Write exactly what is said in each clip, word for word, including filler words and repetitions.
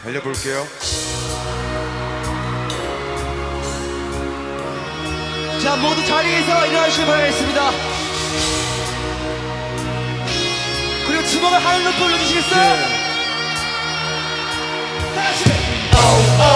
달려볼게요. 자, 모두 자리에서 일어나시기 바라겠습니다. 그리고 주먹을 하늘 높이 올려주시겠어요? 네. 다 같이.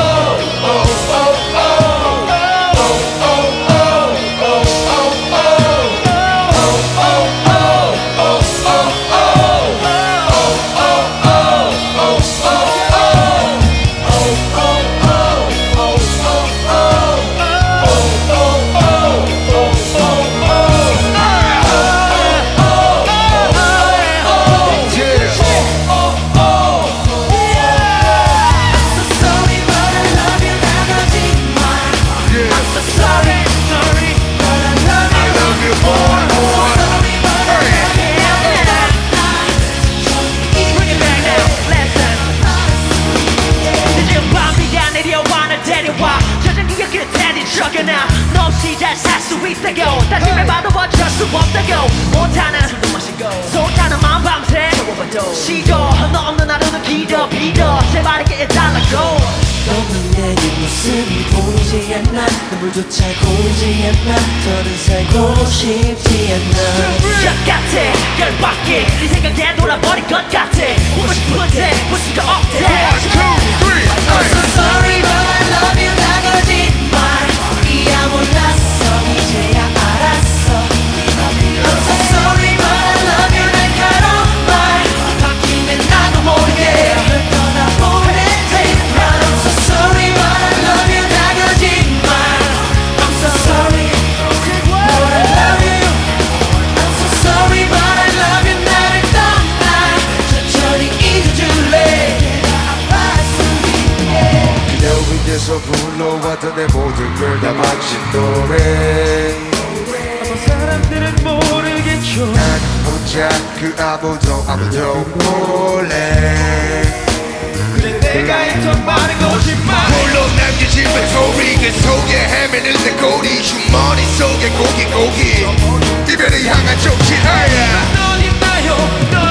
너 없이 잘 살 수 있다고 다짐해봐도 어쩔 수 없다고 못하는 속타는 마음 밤새 시도 너 없는 하루는 기도 비도 제발 깨달라고 너는 내게 모습이 보이지 않나 눈물조차 고이지 않나 더는 살고 싶지 않나 약 같아 열받게 네 생각에 돌아버린 것 같아 보고 싶은데 볼 수가 없대 I'm so sorry but I love you 다 거짓말 이야 몰랐어 이제야 알았어 I'm so sorry but I love you 날카로운 말 바뀌면 나도 모르게 널 떠나보낸 제발 I'm so sorry but I love you 다 거짓말 I'm so sorry but I love you I'm so sorry but I love you 나를 떠나 천천히 잊어줄래 그대 위에서 불러왔던 내 모든 걸 다 마친 노래. 아마 사람들은 모르겠죠. 난 혼자 그 아무도 아무도 몰래. 그래 내가 했던 말은 거짓말. 홀로 남겨진 배터리 그 속에 헤매는 내 꼬리 주머니 속에 고기 고기 이별을 향한 쪽지 아야. 넌 있나요? 넌